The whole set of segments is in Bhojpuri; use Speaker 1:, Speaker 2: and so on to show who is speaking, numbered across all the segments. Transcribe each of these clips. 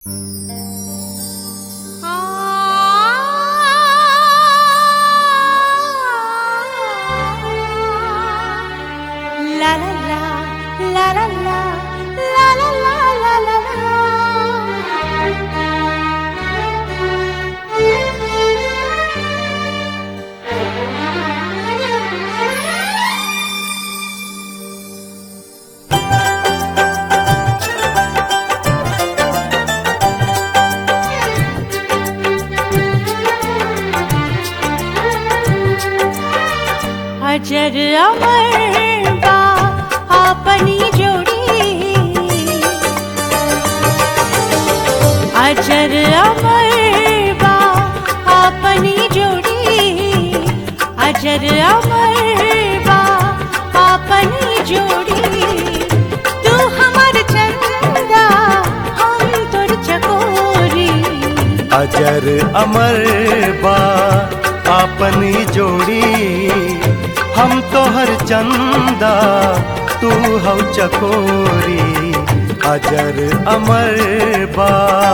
Speaker 1: अजर अमर बा आपनी जोड़ी, अजर अमर बा आपनी जोड़ी, अजर अमर बा आपनी जोड़ी। तू हमार चंदा हम तोर चकोरी,
Speaker 2: अजर अमर बा आपनी जोड़ी, हम तोहर चंदा तू हौ चकोरी। अजर अमर बा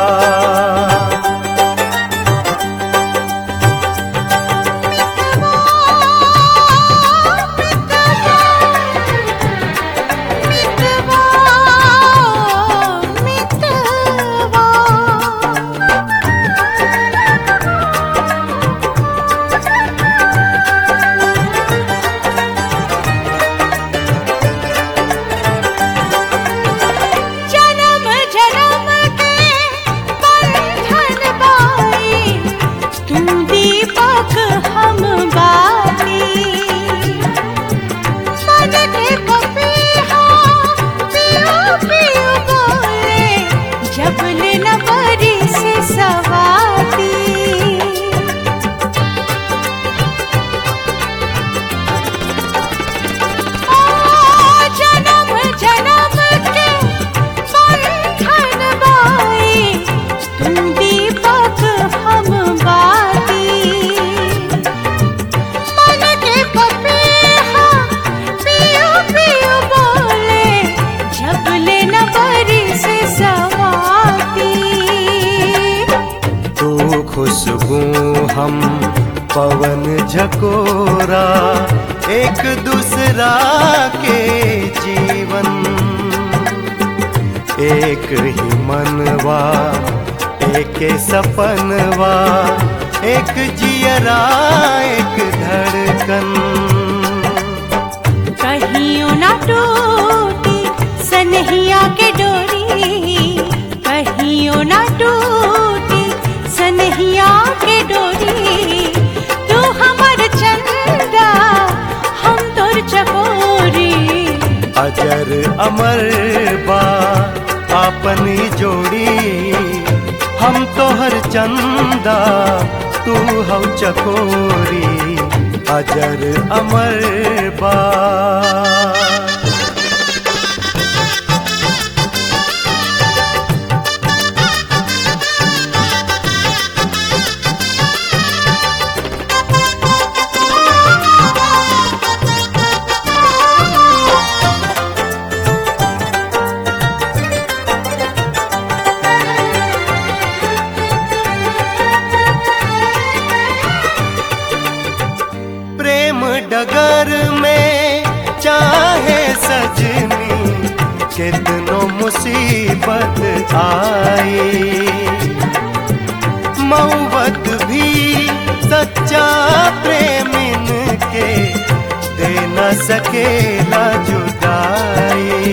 Speaker 2: खुशबू हम पवन झकोरा, एक दूसरा के जीवन, एक ही मनवा एक सपनवा, एक जियरा एक धड़कन।
Speaker 1: कहियो ना टूटी सनहिया के डोरी, कहियो ना टूटी सनहिया के डोरी। तू हमर चंदा हम तोर चकोरी,
Speaker 2: अजर अमर बा आपनी जोड़ी, हम तोहर चंदा तू हौ चकोरी। अजर अमर बा डगर में चाहे सजनी, कितनो मुसीबत आई, मौबत भी सच्चा प्रेमिन के दे न सकेला जुदाई।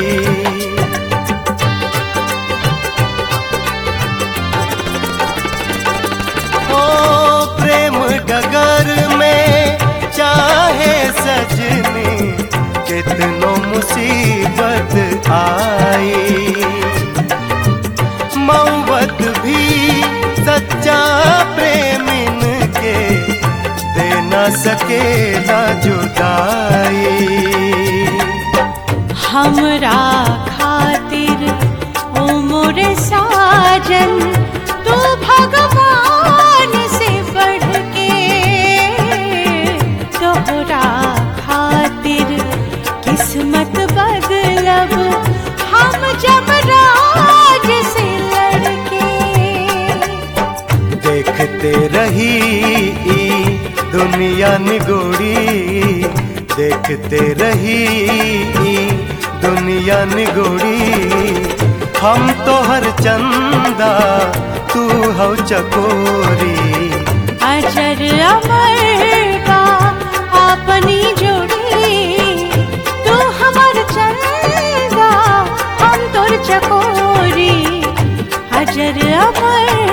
Speaker 2: ओ प्रेम डगर में चाहे सजनी, कितनो मुसीबत आई, मौबत भी सच्चा प्रेमिन के दे न सकेला जुदाई।
Speaker 1: हमरा खातिर ओ मोरे साजन, तू भगवान से बढ़ के, तोहरा खातिर किस्मत बदलब हम जब राज से लड़के।
Speaker 2: देखते रही ई दुनिया निगोड़ी, देखते रही ई दुनिया निगोड़ी। हम तो हर चंदा तू हौ चकोरी,
Speaker 1: अजर अमर बा अपनी जोड़ी, तू हमर चंदा हम तोर चकोरी। अजर अमर